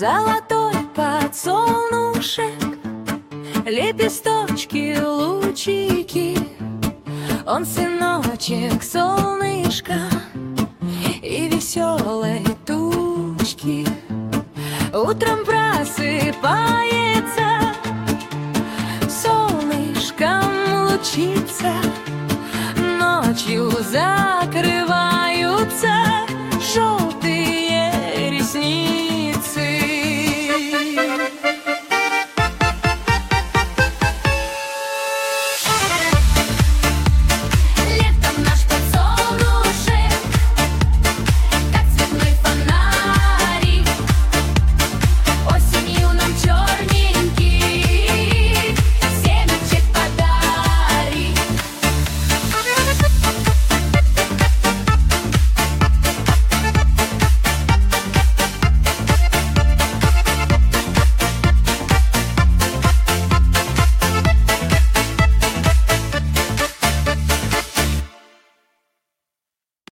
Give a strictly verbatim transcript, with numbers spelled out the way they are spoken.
Золотой подсолнушек, лепесточки, лучики. Он сыночек солнышка и веселой тучки. Утром просыпается, солнышком лучится, ночью за